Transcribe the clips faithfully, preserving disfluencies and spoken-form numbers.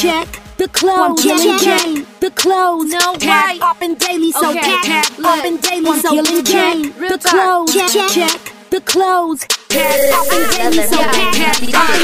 check. The clothes, killing game. The clothes, no tag poppin' daily, so okay, tag poppin' daily, so killing game. The clothes, check, check. The clothes, tag poppin' daily, so tag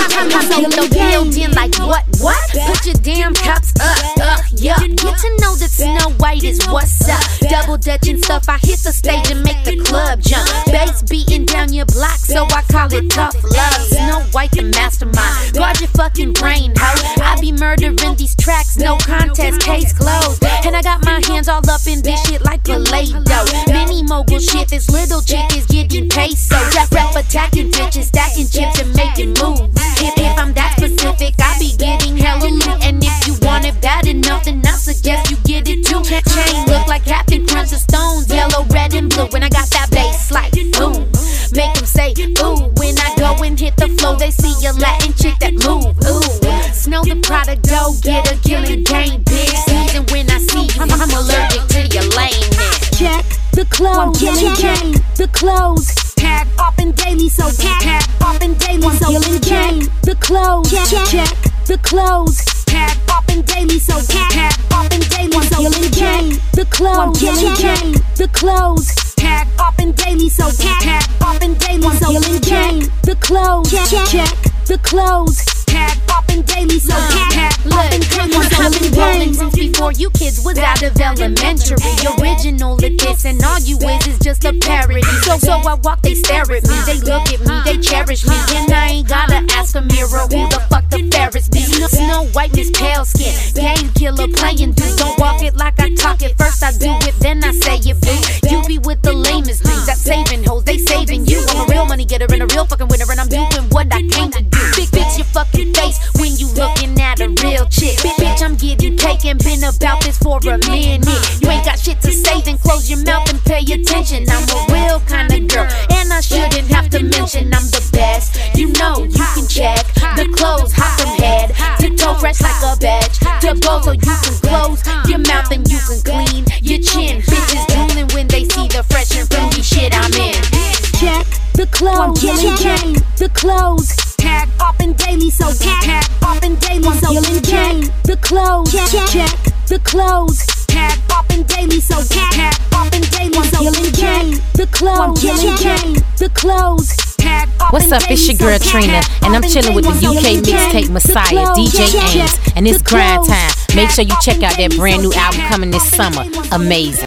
I'm the building like what, what? Put your damn cups up, up, yeah. Get to know that Snow White is what's up. Double dutching stuff, I hit the stage and make the club jump. Bass beating down your block, so I call it tough love. Snow White the mastermind, guard your fucking brain, ho. I be murdering these tracks, no contest, case closed. And I got my hands all up in this shit like Play-Doh. Mini mogul shit, this little chick is getting peso. Rap, rap attacking bitches, stacking chips and making moves. If, if I'm that specific, I be getting hella loot. And if you want it bad enough, then I suggest you get it too. Chain look like Captain Crunch the Stones, yellow, red, and blue. When I got that bass like boom, make them say ooh. When I go and hit the flow, they see a Latin chick that move. Ooh, Snow the product, go get a killing game, bitch. Sneezing when I see you, I'm, I'm allergic to your lameness. Check the clothes, killing game. The clothes, tag poppin' daily, so tag poppin' daily, so killing game. The clothes, check, check. The clothes, tag poppin' daily, so tag poppin' daily, so killing game. The clothes, killing game. The clothes, tag poppin' daily, so tag poppin' daily, so killing game. The clothes, check, check. The clothes, tag poppin' daily, so tag poppin' daily, so I've been rolling since before you kids was out of elementary. Original at this, and all you is is just a parody. So, so I walk, they stare at me, they look at me, they cherish me. And I ain't gotta ask a mirror who the fuck the fairest be. Snow White, Miss Pale Skin, game killer playing dude. Don't walk it like I talk it. First I do it, then I say it, boo. You be with the lamest things, that saving hoes, they saving you. I'm a real money getter and a real fucking winner, and I'm doing what I came to do. Big bitch, your fucking face when you looking at a real chick. Bitch, I'm getting cake and been about this for a minute. You ain't got shit to say, then close your mouth and pay attention. I'm a real kind of girl, and I shouldn't have to mention I'm the best. You know you can check the clothes, hot from head to toe, fresh like a badge. To bow so you can close your mouth and you can clean your chin. Bitches drooling when they see the fresh and fruity shit I'm in. Check the clothes, killing game. The clothes, tag poppin' daily, so tag poppin' daily, so killing game. The clothes, check, check. The clothes, tag poppin' daily, so tag poppin' daily, so killing game. The clothes, killing game. The clothes, tag poppin' What's up, it's your girl Trina, and I'm chilling with the U K mixtape Messiah, D J Ames, and it's grind time. Make sure you check out that brand new album coming this summer. Amazing.